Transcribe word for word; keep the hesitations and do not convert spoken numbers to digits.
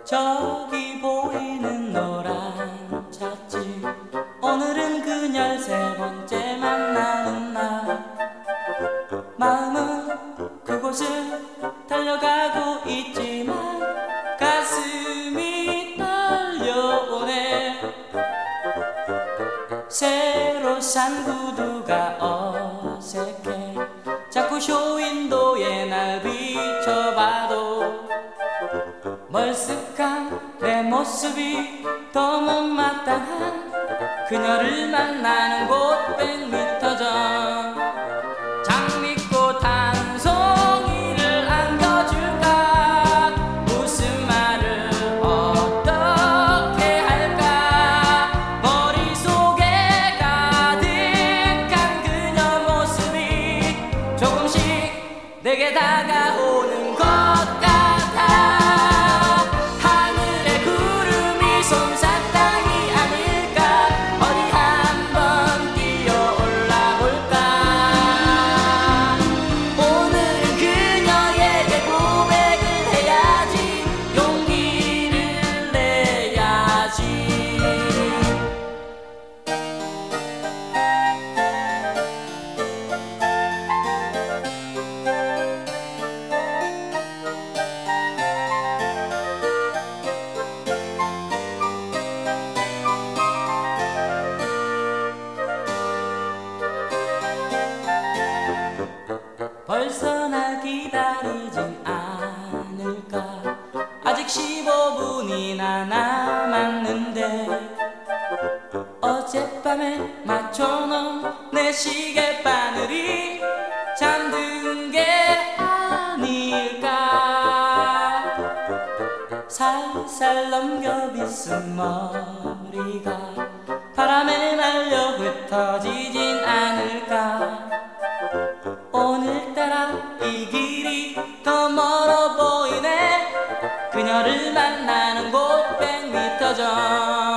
저기 보이는 노란 찻집, 오늘은 그녀를 세 번째 만나는 날. 마음은 그곳을 달려가고 있지만 가슴이 떨려오네. 새로 산 구두가 어색해. 자꾸 쇼윈도에 날 비춰봐도 멀쓱한 내 모습이 더 못마땅한 그녀를 만나는 곳 백 미터 전. 장미꽃 한 송이를 안겨줄까? 무슨 말을 어떻게 할까? 머릿속에 가득한 그녀 모습이 조금씩 내게 다가오는 것 같아. 하늘에 구름이 솜사탕이 아닐까? 어디 한번 뛰어올라 볼까? 오늘은 그녀에게 고백을 해야지. 용기를 내야지. 벌써 날 기다리진 않을까? 아직 십오 분이나 남았는데 어젯밤에 맞춰놓은 내 시계바늘이 잠든 게 아닐까? 살살 넘겨 빗은 머리가 바람에 날려 흩어지진 않을까? 오늘따라 이 길이 더 멀어 보이네. 그녀를 만나는 곳 백 미터 전.